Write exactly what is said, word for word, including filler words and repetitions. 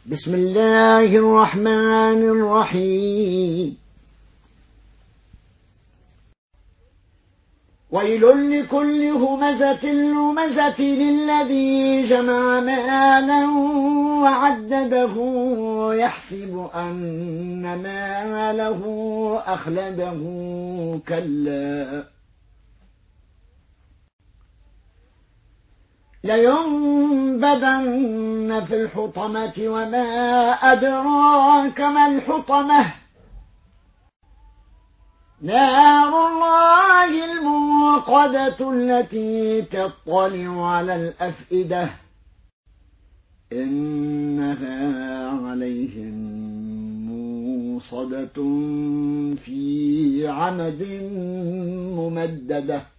بسم الله الرحمن الرحيم. ويل لكل همزة لمزة الذي جمع مالا وعدده يحسب أن ماله أخلده كلا لينبذن في الحطمة وما أدراك ما الحطمة نار الله الموقدة التي تطلع على الأفئدة إنها عليهم موصدة في عمد ممددة.